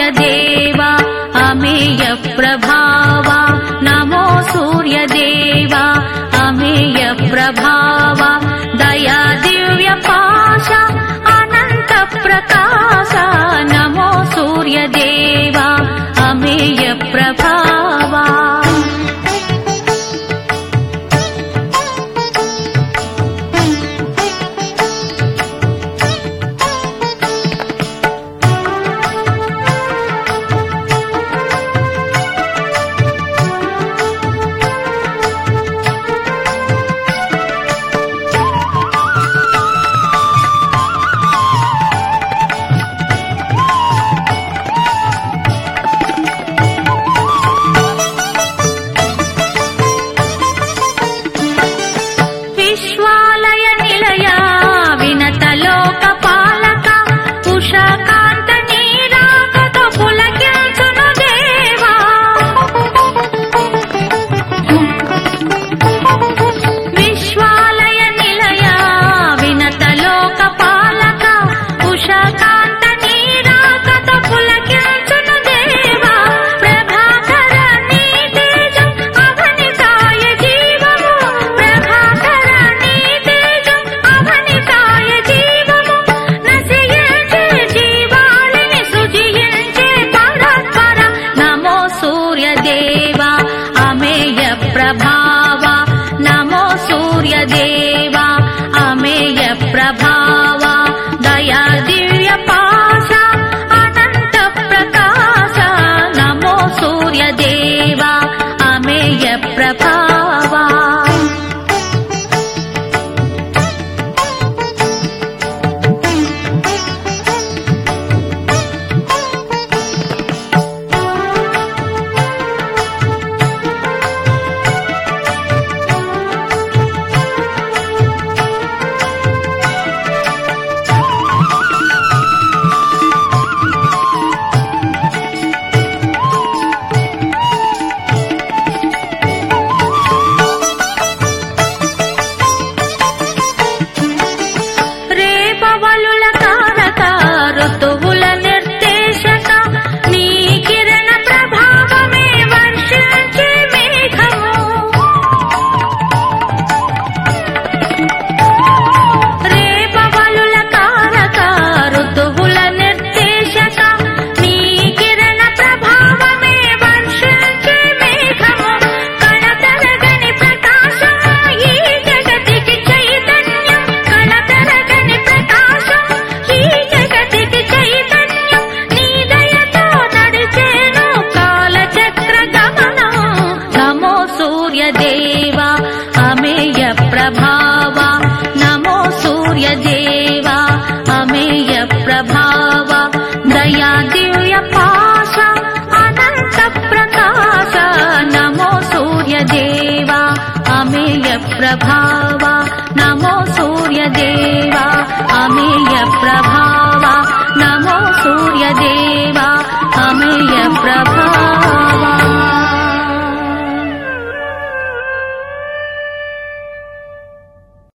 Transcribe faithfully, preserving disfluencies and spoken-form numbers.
सूर्यदेवा अमेय प्रभावा नमो सूर्यदेवा अमेय प्रभावा दया दिव्य पाशा अनंत प्रकाशा नमो सूर्यदेवा अमेय प्रभावा विश्वालय निलया विनत लोक पालक उषाकांत नीरागत पुलकिंचुनु देवा विश्वालय निलया विनत लोक पालक उषाकांत नीरागत पुलकिंचुनु देवा प्रभाकर नी तेजं अवनिताय जीवमु प्रभाकर सूर्यदेवा अमेय प्रभावा नमो सूर्यदेवा अमेय प्रभावा दया दिव्य पाशा अनंत प्रकाशा नमो सूर्यदेवा अमेय प्रभावा ఋతువుల నిర్దేశక నీ కిరణ ప్రభావమే వర్షించే మేఘము రేపవలుల కారక ఋతువుల నిర్దేశక నీ కిరణ ప్రభావమే వర్షించే మేఘము కళతరగని ప్రకాశము ఈ జగతికి చైతన్యం కళతరగని ప్రకాశం ఈ జగతికి చైతన్యం నీ దయతో నడిచేను కాలచక్ర గమనము నమో సూర్యదేవా అమేయ ప్రభావా నమో సూర్యదేవా అమేయ ప్రభావా దయా దివ్య పాశ అనంత ప్రకాశ నమో సూర్యదేవా అమేయ ప్రభావా నమో సూర్యదేవా अमेय प्रभावा नमो सूर्यदेवा अमेय प्रभा